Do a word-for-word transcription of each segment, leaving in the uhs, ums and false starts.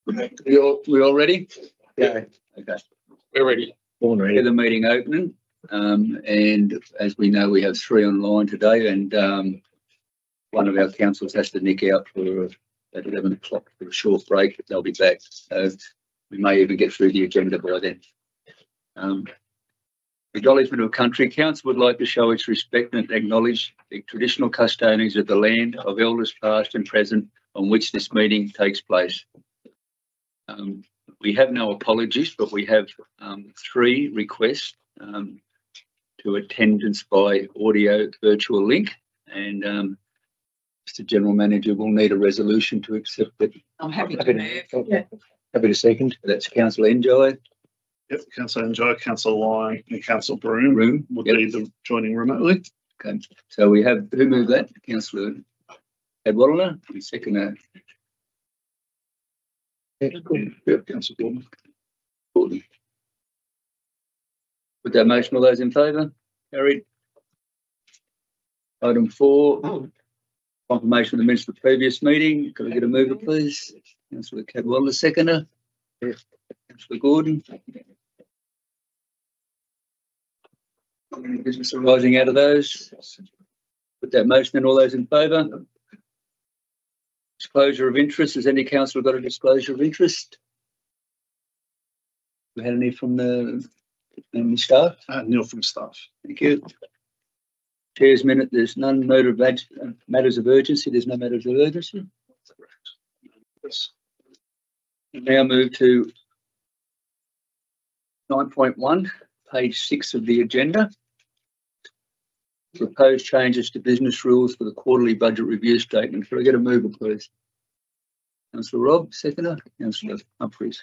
We all, we all ready? Yeah. Okay. We're ready. Born ready. Get the meeting opening. Um, and as we know, we have three online today, and um, one of our councillors has to nick out for at eleven o'clock for a short break. They'll be back. So we may even get through the agenda by then. Um, Acknowledgement of Country Council would like to show its respect and acknowledge the traditional custodians of the land of elders past and present on which this meeting takes place. Um, we have no apologies, but we have um, three requests um, to attendance by audio virtual link, and um, Mister General Manager will need a resolution to accept it. I'm happy to move. Yeah. Happy to second. That's Councillor Enjoy. Yep, Councillor Enjoy, Councillor Lyon and Councillor Broom Room would yep. be the joining remotely. Okay, so we have, who moved that? Councillor Cadwallader, and second. Yep, Councillor Gordon. Gordon. With that motion, all those in favour? Carried. Item four, confirmation of the minutes of the previous meeting. Could I get a mover, please? Councillor Cadwallader, seconder. Yeah. Councillor Gordon. Any business arising out of those? With that motion, and all those in favour? Disclosure of interest. Has any councillor got a disclosure of interest? We had any from the, from the staff? Uh, Neil from staff. Thank you. Chair's minute. There's none. Matter of matters of urgency. There's no matters of urgency. Yes. Now move to nine point one, page six of the agenda. Proposed changes to business rules for the quarterly budget review statement. Could I get a mover, please? Councillor Robb, seconder. Councillor Humphries.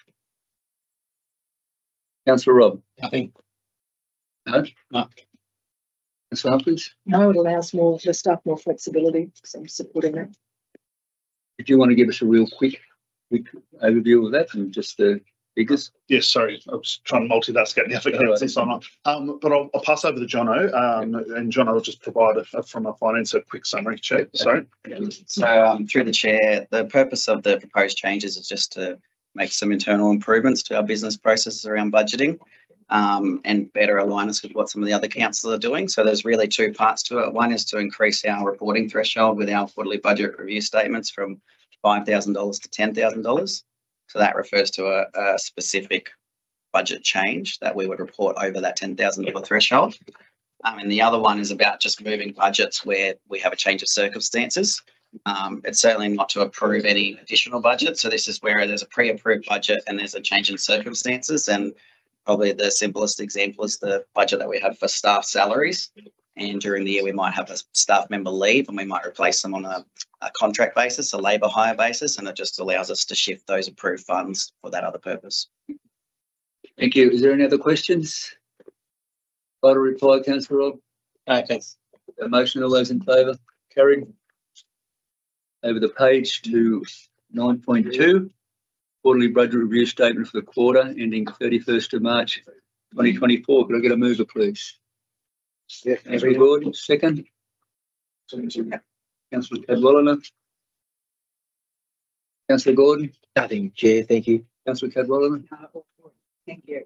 Councillor Robb. Nothing. No? No. Councillor Humphries. No, it allows more the staff more flexibility, so I'm supporting that. Did you want to give us a real quick, quick overview of that and just the figures? Yes, sorry, I was trying to multitask, get the other councillors on. Um, but I'll, I'll pass over to Jono, um, and Jono will just provide a, from a finance a quick summary. Check. Sorry. So um, through the chair, the purpose of the proposed changes is just to make some internal improvements to our business processes around budgeting, um, and better align us with what some of the other councils are doing. So there's really two parts to it. One is to increase our reporting threshold with our quarterly budget review statements from five thousand dollars to ten thousand dollars. So that refers to a, a specific budget change that we would report over that ten thousand dollars threshold. Um, and the other one is about just moving budgets where we have a change of circumstances. Um, it's certainly not to approve any additional budget. So this is where there's a pre-approved budget and there's a change in circumstances. And probably the simplest example is the budget that we have for staff salaries. And during the year, we might have a staff member leave and we might replace them on a, a contract basis, a labour hire basis, and it just allows us to shift those approved funds for that other purpose. Thank you. Is there any other questions? Final reply, Councillor Robb. No, thanks. A motion, all those in favour? Carried. Over the page to nine point two, quarterly budget review statement for the quarter ending thirty-first of March twenty twenty-four. Could I get a mover, please? Yeah, Councillor Gordon, second. Councillor Cadwallader. Councillor Gordon. Nothing, Chair. Thank you. Councillor Cadwallader. Thank you.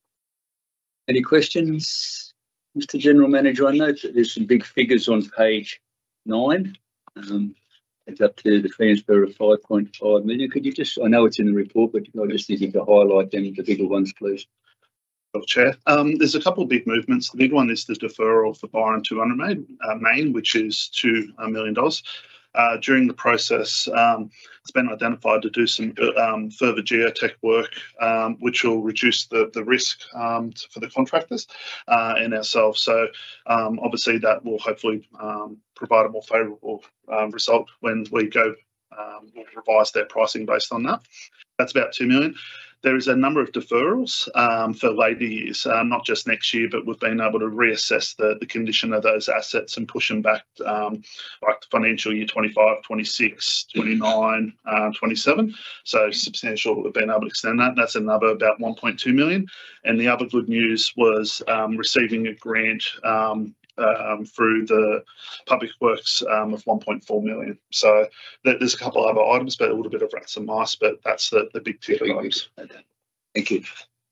Any questions? Mister General Manager, I note that there's some big figures on page nine. Um, it's up to the transfer of five point five million. Could you just, I know it's in the report, but I just need you to highlight them, the bigger ones, please. Chair. Um, there's a couple of big movements. The big one is the deferral for Byron two hundred Main, uh, Main, which is two million dollars. Uh, during the process, um, it's been identified to do some um, further geotech work, um, which will reduce the, the risk um, for the contractors uh, and ourselves. So um, obviously that will hopefully um, provide a more favourable uh, result when we go um, we'll revise their pricing based on that. That's about two million dollars. There is a number of deferrals um, for later years, uh, not just next year, but we've been able to reassess the, the condition of those assets and push them back um, like the financial year twenty-five, twenty-six, twenty-nine, uh, twenty-seven. So substantial, we've been able to extend that. That's another about one point two million. And the other good news was um, receiving a grant um, um, through the public works um, of one point four million. So there, there's a couple of other items, but a little bit of rats and mice, but that's the, the big ticket items. Thank you.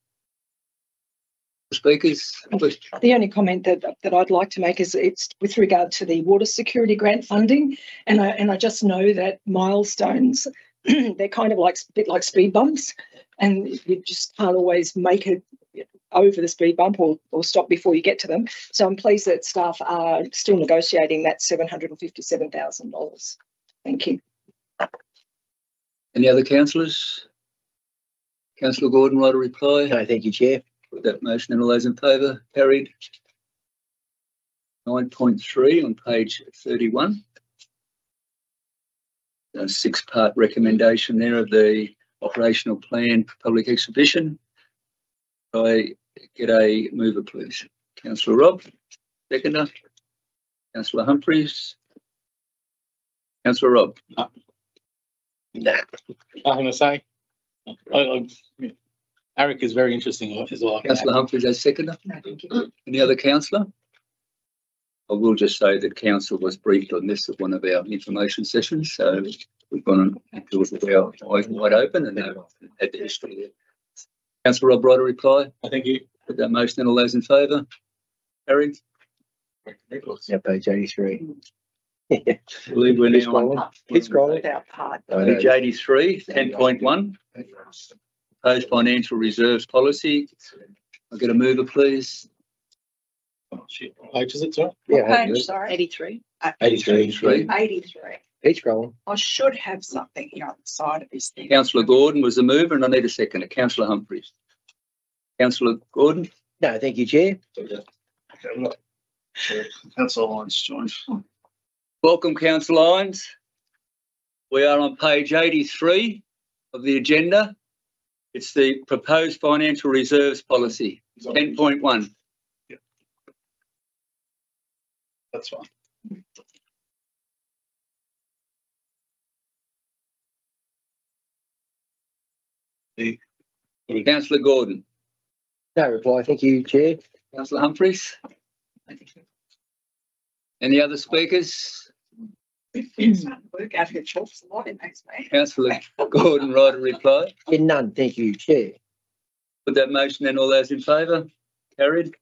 Speakers, question? The only comment that, that I'd like to make is it's with regard to the water security grant funding. And I, and I just know that milestones, they're kind of like, a bit like speed bumps, and you just can't always make it over the speed bump or, or stop before you get to them. So I'm pleased that staff are still negotiating that seven hundred and fifty-seven thousand dollars. Thank you. Any other councillors? Councillor Gordon, right to reply? No, thank you, Chair. Put that motion and all those in favour? Carried. Nine point three on page thirty-one. A six-part recommendation there of the operational plan for public exhibition. I get a mover, please. Councillor Robb, seconder. Councillor Humphries. Councillor Robb. Nah. Nothing to say. I, I, Eric is very interesting as well. Councillor Humphries as seconder. No, thank you. Any other councillor? I will just say that council was briefed on this at one of our information sessions, so we've gone and do it with our eyes wide open and uh, had the history there. Councillor Rob, right to reply? Thank you. Put that motion and all those in favour? Carried. Yeah, page eighty-three. I believe we're Keep now on scrolling. Keep scrolling. Without part. page eighty-three, ten point one. Proposed financial reserves policy. I'll get a mover, please. Oh, shit. What page is it, sorry? Yeah, Page, good. sorry. eighty-three. eighty-three. eighty-three. eighty-three. Keep scrolling. I should have something here on the side of this thing. Councillor Gordon was the mover and I need a seconder. Councillor Humphries. Councillor Gordon. No, thank you, Chair. Okay, we've got Councillor Lyons joined. Welcome, Councillor Lyons. We are on page eighty-three of the agenda. It's the proposed financial reserves policy, ten point one. That's fine. Councillor Gordon. No reply, thank you, Chair. Councillor Humphries. Any other speakers? Work out who talks a lot in these meetings. Councillor Gordon, right to reply. Yeah, none, thank you, Chair. Put that motion and all those in favour? Carried.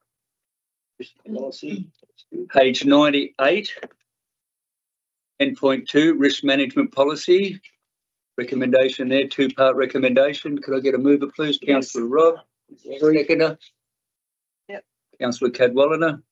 Page ninety-eight. ten point two, risk management policy. Recommendation there, two-part recommendation. Could I get a mover, please? Councillor Robb. Seconder. Yep. Councillor Cadwalliner.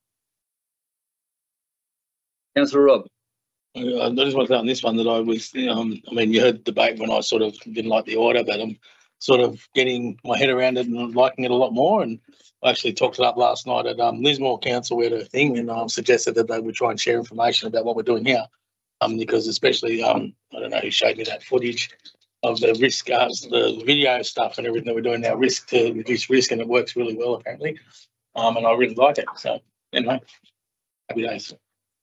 Councillor Robb. I I just want to say on this one that I was, um, I mean, you heard the debate when I sort of didn't like the order, but I'm sort of getting my head around it and liking it a lot more. And I actually talked it up last night at um, Lismore Council. We had a thing and um, suggested that they would try and share information about what we're doing here. Um, because especially, um, I don't know who showed me that footage of the risk, uh, the video stuff and everything that we're doing now, risk to reduce risk, and it works really well apparently. Um, and I really like it. So anyway, happy days.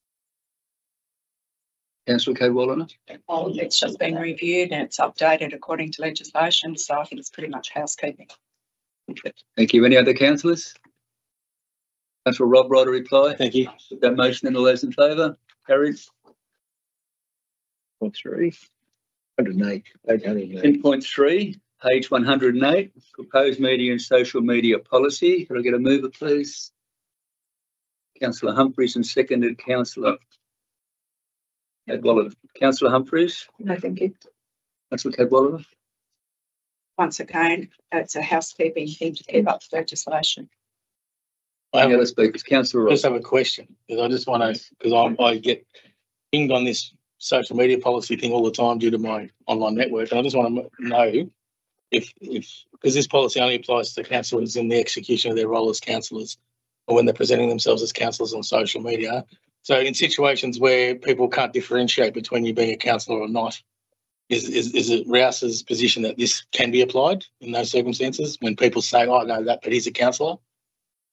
Councillor Cadwalliner. Well, it's just been reviewed and it's updated according to legislation, so I think it's pretty much housekeeping. Thank you. Any other councillors? Councillor Robb, right to reply. Thank you. Put that motion and all those in favour? Carried. Point three. Hundred and eight. Page one hundred and eight. ten point three, page one hundred and eight, proposed media and social media policy. Could I get a mover, please? Councillor Humphries and seconded Councillor Cadwalliner. Councillor Humphries. No, thank you. Councillor Cadwalliner. Once again, it's a housekeeping thing to keep up with legislation. I Any have, other speakers? Councillor I Ross. just have a question because I just want to, because I I get pinged on this social media policy thing all the time due to my online network. And I just want to know if, if, because this policy only applies to councillors in the execution of their role as councillors or when they're presenting themselves as councillors on social media. So in situations where people can't differentiate between you being a councillor or not, is, is, is it Rouse's position that this can be applied in those circumstances when people say, oh, no, that, but he's a councillor?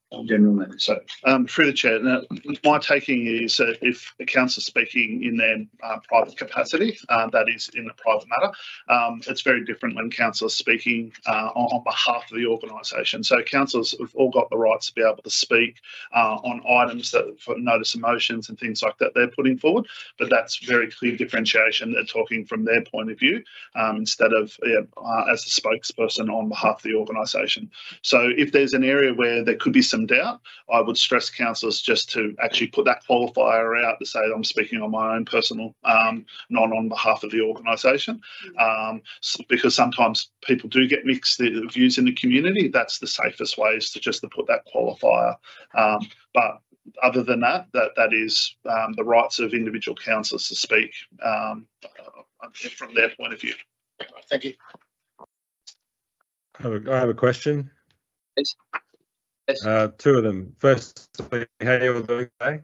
Um, General Manager. So, um, through the chair, now, my taking is that if the council speaking in their uh, private capacity, uh, that is in the private matter, um, it's very different when council is speaking uh, on, on behalf of the organisation. So councillors have all got the rights to be able to speak uh, on items that for notice of motions and things like that they're putting forward, but that's very clear differentiation. They're talking from their point of view um, instead of yeah, uh, as the spokesperson on behalf of the organisation. So if there's an area where there could be some doubt, I would stress councillors just to actually put that qualifier out to say I'm speaking on my own personal, um, not on behalf of the organisation, um, so, because sometimes people do get mixed views in the community. That's the safest way, is to just to put that qualifier. Um, but other than that, that that is um, the rights of individual councillors to speak um, from their point of view. Thank you. I have a, I have a question. Yes. Yes. Uh, two of them. Firstly, how are you all doing today?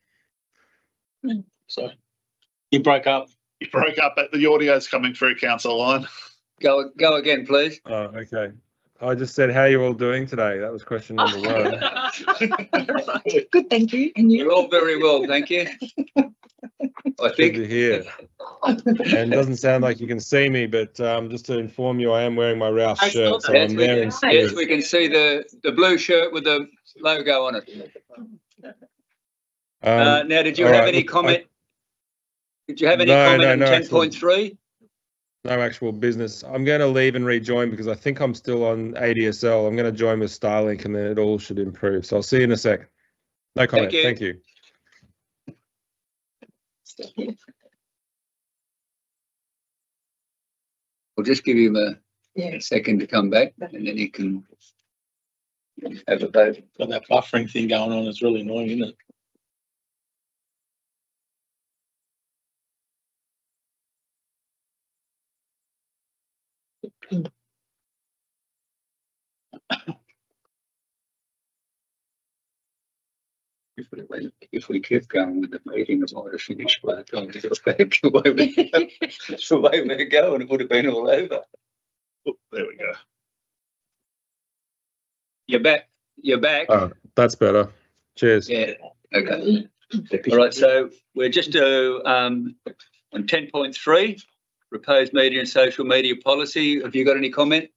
So you broke up. You broke up, but the audio's coming through, councillor line. Go, go again, please. Oh, okay. I just said, how are you all doing today? That was question number one. Good, thank you. And You're you? all very well, thank you. I Good think. to hear. And it doesn't sound like you can see me, but um, just to inform you, I am wearing my Rouse I shirt, saw so Yes, I'm we, there in yes, spirit. we can see the, the blue shirt with the logo on it. Uh, Um, now, did you all have right, any look, I- comment? Did you have any No, comment no, on no ten actual- point three? no actual business. I'm going to leave and rejoin because I think I'm still on A D S L. I'm going to join with Starlink and then it all should improve. So I'll see you in a sec. No comment. you. Thank you. We'll just give him a Yeah. second to come back and then he can have a vote. Got that buffering thing going on. It's really annoying, isn't it? If we, went- if we kept going with the meeting, it might have finished by the time we got back. The way we- That's the way we're going, it would have been all over. Oh, there we go. You're back, you're back. Oh, that's better. Cheers. Yeah, okay. All right, so we're just uh, um, on ten point three, proposed media and social media policy. Have you got any comment?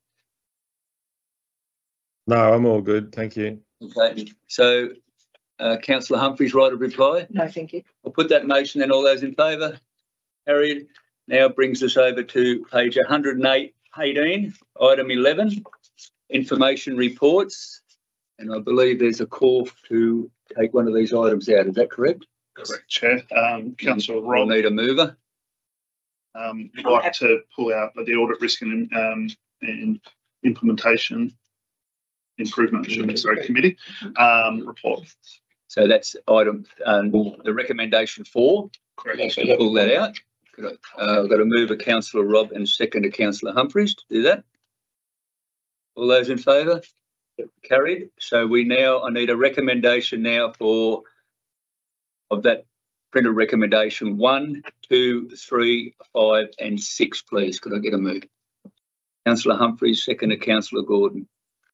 No, I'm all good. Thank you. Okay, so uh, councillor Humphries, right of reply? No, thank you. I'll put that motion then. All those in favour? Carried. Now brings us over to page one hundred eight, eighteen, item eleven, information reports. And I believe there's a call to take one of these items out. Is that correct? Correct, Chair. Um, councillor We'll Rob, need a mover. um, would like to pull out the audit risk and, um, and implementation improvement, I should sorry, committee, um, report. So that's item, um, the recommendation four. Correct. To pull that out. Could I- Uh, I've got to move a councillor Rob and second a councillor Humphries to do that. All those in favour? Carried. So we now, I need a recommendation now for of that printed recommendation one, two, three, five, and six, please. Could I get a move? Councillor Humphries, second to councillor Gordon.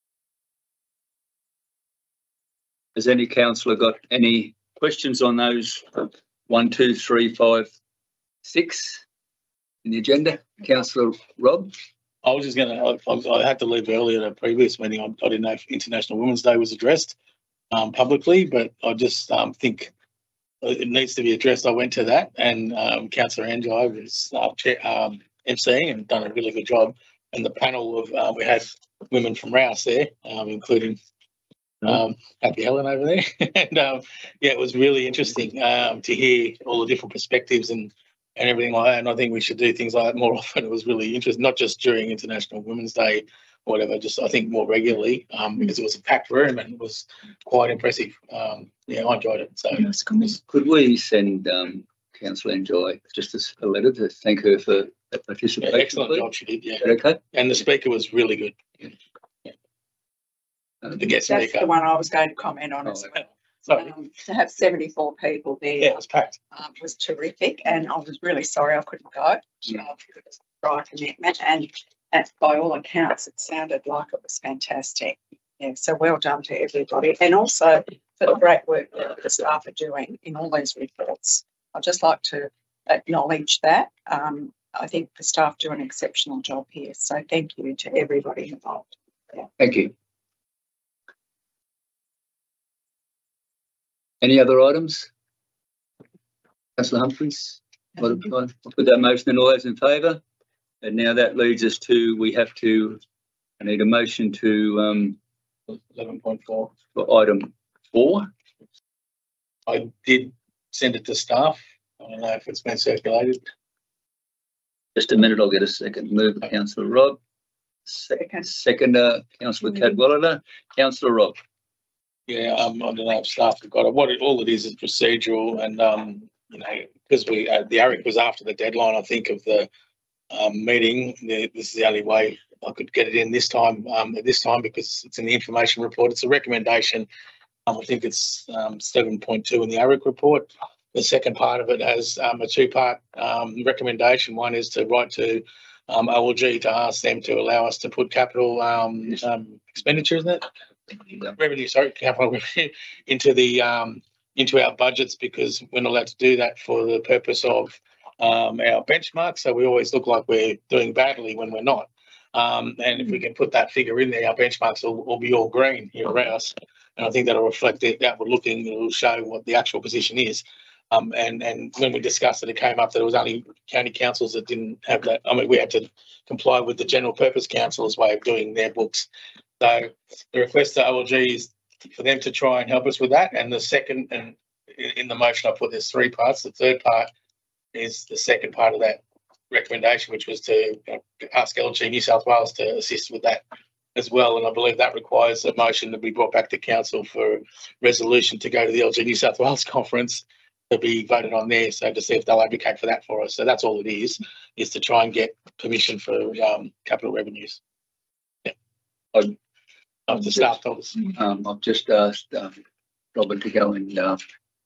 Has any councillor got any questions on those one, two, three, five, six in the agenda? Councillor Rob? I was just going to, I, I had to leave early at a previous meeting. I, I didn't know if International Women's Day was addressed um, publicly, but I just um, think it needs to be addressed. I went to that and um, Councillor Anjai was uh, chair, um, emceeing and done a really good job. And the panel of, uh, we had women from Rouse there, um, including um, Happy Helen over there. and um, yeah, it was really interesting um, to hear all the different perspectives and and everything like that. And I think we should do things like that more often. It was really interesting, not just during International Women's Day or whatever, just I think more regularly um, because it was a packed room and it was quite impressive. Um, yeah, I enjoyed it. So Nice comment. Could we send um, Councillor Enjoy just a, a letter to thank her for that yeah, participation? excellent please? job she did. Yeah, Is that okay? and the speaker was really good. Um, The guest That's speaker. the one I was going to comment on as Oh, well. Sorry. Um, to have seventy-four people there Yeah, it was packed. um, was terrific, and I was really sorry I couldn't go. Yeah. Uh, it was a dry commitment, and, and by all accounts, it sounded like it was fantastic. Yeah, so well done to everybody, and also for the great work that the staff are doing in all these reports. I'd just like to acknowledge that. Um, I think the staff do an exceptional job here, so thank you to everybody involved. Thank you. Any other items? Councillor Humphries? I'll I'll put that motion in. All those in favour? And now that leads us to, we have to, I need a motion to, um, eleven point four. for item four. I did send it to staff. I don't know if it's been circulated. Just a minute, I'll get a second. Move, councillor Rob. Second, seconder, councillor Cadwallader. Councillor Rob. Yeah, um, I don't know if staff have got it. What it, all it is is procedural, and um, you know, because we uh, the A R I C was after the deadline, I think, of the um, meeting. The, this is the only way I could get it in this time. Um, at this time because it's in the information report. It's a recommendation. Um, I think it's um, seven point two in the A R I C report. The second part of it has um, a two-part um, recommendation. One is to write to um, O L G to ask them to allow us to put capital um, um, expenditure, isn't it? Revenue, sorry, capital revenue into the um, into our budgets, because we're not allowed to do that for the purpose of um, our benchmark. So we always look like we're doing badly when we're not. Um, and if we can put that figure in there, our benchmarks will, will be all green here around us. And I think that'll reflect it outward looking. It'll show what the actual position is. Um, and and when we discussed it, it came up that it was only county councils that didn't have that. I mean, we had to comply with the General Purpose Council's way of doing their books. So the request to O L G is for them to try and help us with that. And the second, and in the motion I put there's three parts. The third part is the second part of that recommendation, which was to ask L G New South Wales to assist with that as well. And I believe that requires a motion to be brought back to council for resolution to go to the L G New South Wales conference to be voted on there. So to see if they'll advocate for that for us. So that's all it is, is to try and get permission for um, capital revenues. Yeah. I'm, Of the staff told us. Um, I've just asked um, Robin to go and uh,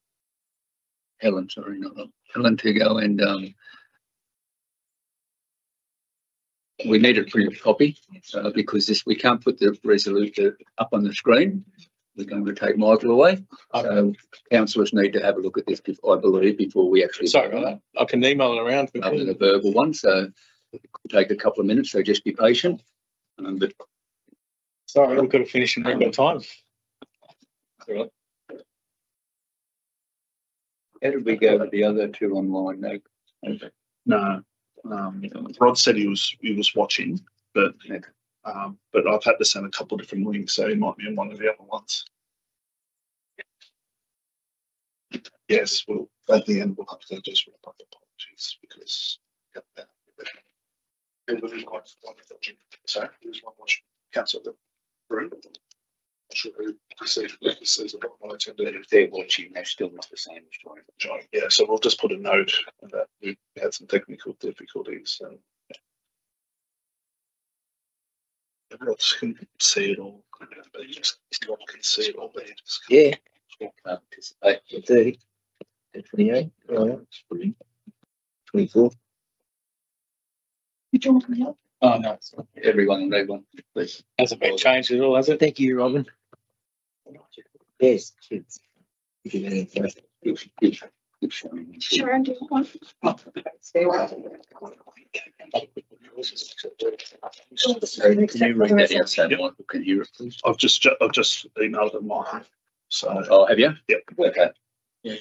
Helen, sorry, not Robin, Helen to go and um, we need a printed copy uh, because this we can't put the resolution up on the screen. We're going to take Michael away. So councillors need to have a look at this, before, I believe, before we actually. Sorry about that. I can email it around. Other than a verbal one, so it could take a couple of minutes. So just be patient. Um, but Sorry, we could have finished in record time. all right. How did we go with the other two online? No. Okay. No, um, Rod said he was he was watching, but Okay. um, but I've had to send a couple of different links, so he might be in one of the other ones. Yes, well, at the end we'll have to just wrap up apologies because everybody wants one watching. So there's one watching. Council the room. I'm sure who says says about my attended. If they're watching, they're still not the same as joining. Join. Yeah, so we'll just put a note that we had some technical difficulties. So everyone can see it all, but you just no one can see it all. But you just Yeah, Can't participate. thirty, twenty-eight, twenty-four. Did you want to help? Oh, no, it's not. Everyone, everyone, please. Hasn't been changed at all, has it? Thank you, Robin. Yes. It's- if you had any- Keep- keep- keep showing. Sharon, do you want one? So can you read that out so Yep. Michael can hear it, please? I've just ju- I've just emailed it mine. So Oh, have you? Yep. Okay. Yeah.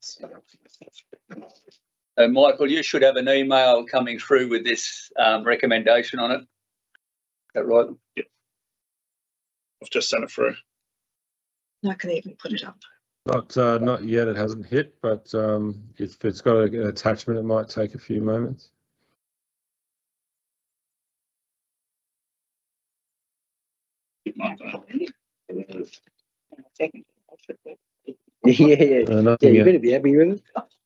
So Michael, you should have an email coming through with this um, recommendation on it. Is that right? I've just sent it through. I can even put it up. Not uh, not yet. It hasn't hit, but um, if it's got an attachment, it might take a few moments. It might go. Yeah, yeah. Uh, Yeah, nothing you yet. better be happy with it.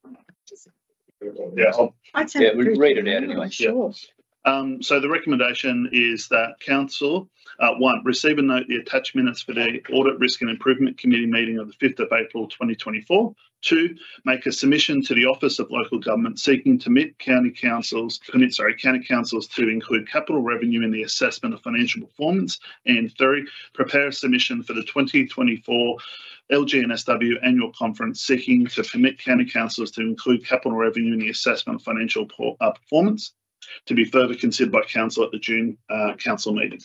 Yeah, I'll I'd send Yeah, it we through read to it out you, anyway. Sure. Um, so the recommendation is that council, uh, one, receive and note the attached minutes for the Audit Risk and Improvement Committee meeting of the fifth of April twenty twenty-four, Two, make a submission to the Office of Local Government seeking to permit county councils, permit, sorry, county councils to include capital revenue in the assessment of financial performance. And three, prepare a submission for the twenty twenty-four L G N S W annual conference seeking to permit county councils to include capital revenue in the assessment of financial uh, performance, to be further considered by council at the June uh, council meeting.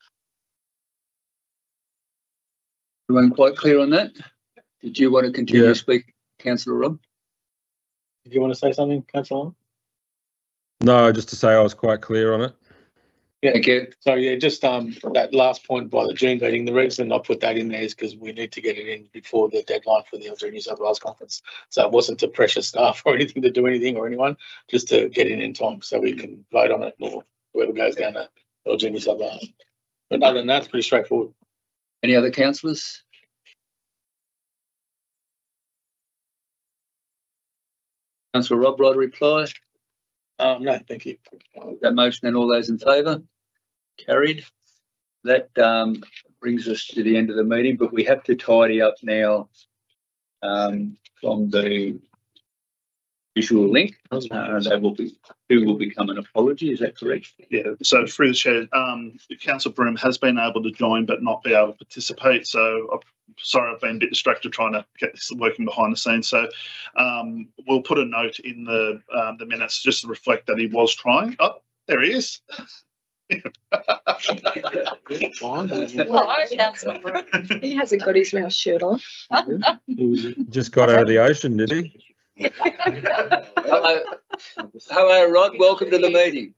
Everyone quite clear on that? Did you want to continue Yeah. to speak, Councillor Rob? Did you want to say something, Councillor? No, just to say I was quite clear on it. Yeah. Thank you. So yeah, just um that last point by the June meeting, the reason I put that in there is because we need to get it in before the deadline for the L G New South Wales conference. So it wasn't to pressure staff or anything to do anything or anyone, just to get it in time so we can vote on it or whoever goes down to L G New South Wales. But other than that, it's pretty straightforward. Any other councillors? Councillor Rob, right reply? Um, no, thank you. That motion and all those in favour? Carried. That um, brings us to the end of the meeting, but we have to tidy up now um, from the visual link. Uh, that will be, who will become an apology, is that correct? Yeah, so through the chair, um, Councillor Broome has been able to join but not be able to participate. So I'm sorry, I've been a bit distracted trying to get this working behind the scenes. So um, we'll put a note in the um, the minutes just to reflect that he was trying. Oh, there he is. He hasn't got his mouth shirt on. Just got out of the ocean, did he? Hello, hello, Rod. Welcome to the meeting.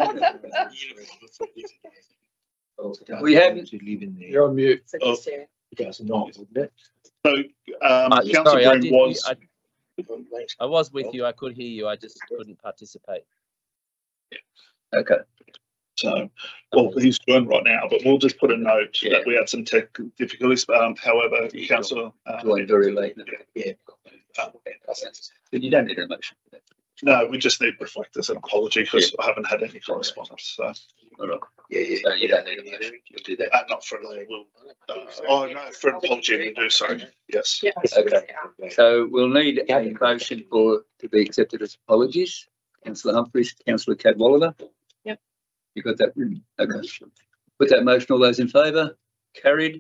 We haven't. You're on mute. Oh. That's not, wouldn't it? So um, Uh, Councillor sorry, I, Broome did, was. I, I was with you. I could hear you. I just couldn't participate. Okay. So, well, he's joined right now, but we'll just put a note Yeah. that we had some tech difficulties. Um, however, Councillor. Uh, Joined very late. Yeah. But you don't need a motion for that. no, we just need to reflect as an apology because I haven't had any correspondence. So, All right. Yeah, yeah. So you don't need a motion. You'll do that. uh, not for we'll, uh, oh no, for an apology we do. Sorry. Yes. Yeah. Okay. So we'll need a motion for to be accepted as apologies. Councillor Humphries, Councillor Cadwallader. Yep. You got that written? Okay. Put that motion. All those in favour? Carried.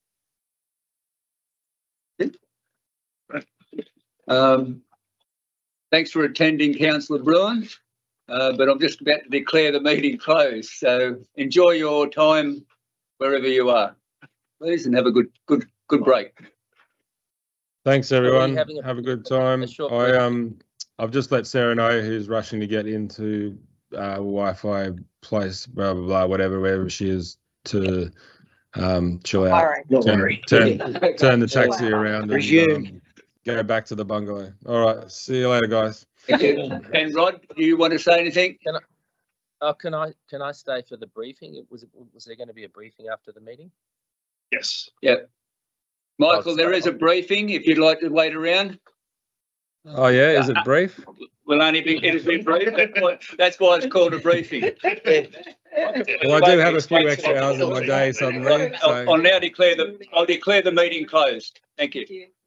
Um, thanks for attending, Councillor Bruin. Uh, but I'm just about to declare the meeting closed. So enjoy your time wherever you are, please, and have a good, good, good break. Thanks, Are we everyone. having a- Have a good time. a short I break? um, I've just let Sarah know who's rushing to get into uh, Wi-Fi place, blah blah blah, whatever, wherever she is, to um, chill out. Hiring. Don't Turn, worry. turn, turn the taxi around and Resume. um, go back to the bungalow. All right. See you later, guys. Thank you. And Rod, do you want to say anything? Oh, can I can I stay for the briefing? Was it, was there going to be a briefing after the meeting? Yes. Michael, there is a briefing if you'd like to wait around. Oh yeah, is it brief? Will only be, it'll be brief. That's why, that's why it's called a briefing. Well, I do have a few extra hours in my day suddenly. I'll, So. I'll now declare the, I'll declare the meeting closed. Thank you. Thank you.